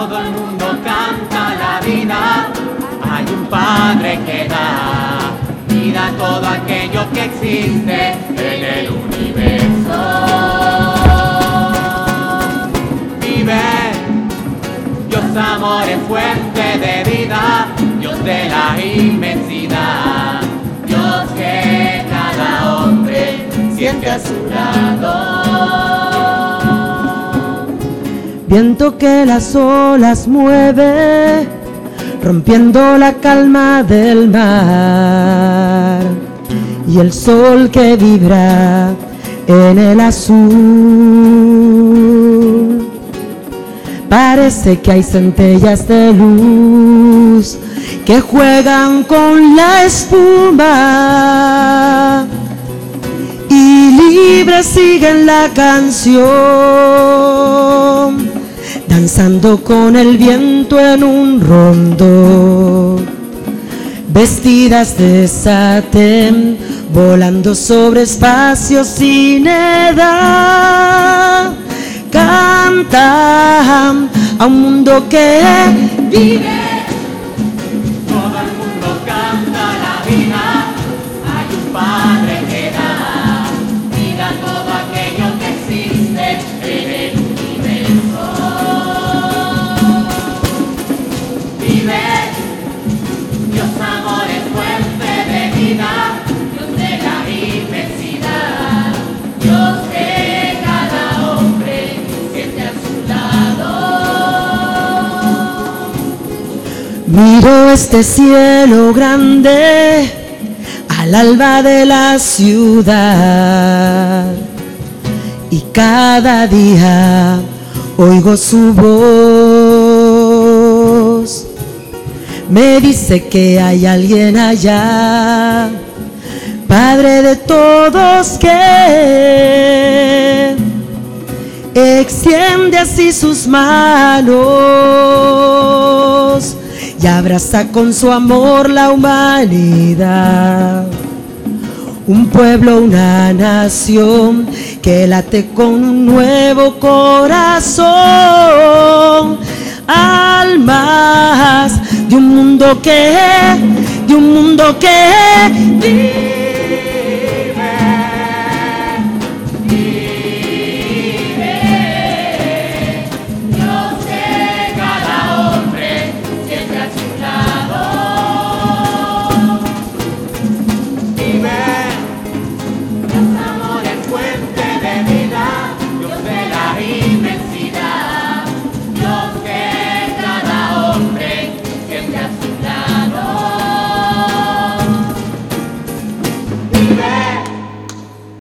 Todo el mundo canta la vida. Hay un Padre que da vida a todo aquello que existe en el universo. Vive, Dios amor es fuente de vida, Dios de la inmensidad, Dios que cada hombre siente a su lado. Viento que las olas mueve, rompiendo la calma del mar, y el sol que vibra en el azul. Parece que hay centellas de luz que juegan con la espuma y libres siguen la canción, danzando con el viento en un rondo, vestidas de satén, volando sobre espacios sin edad. Cantan a un mundo que vive. Todo el mundo canta la vida. Hay un Padre que da vida a todo aquello que existe en el universo. Vive, Dios amor es fuente de vida, Dios de la inmensidad, Dios que cada hombre siente a su lado. Miro este cielo grande al alba de la ciudad, y cada día oigo su voz. Me dice que hay alguien allá, Padre de todos, que extiende así sus manos y abraza con su amor la humanidad. Un pueblo, una nación que late con un nuevo corazón. Almas de un mundo que vive.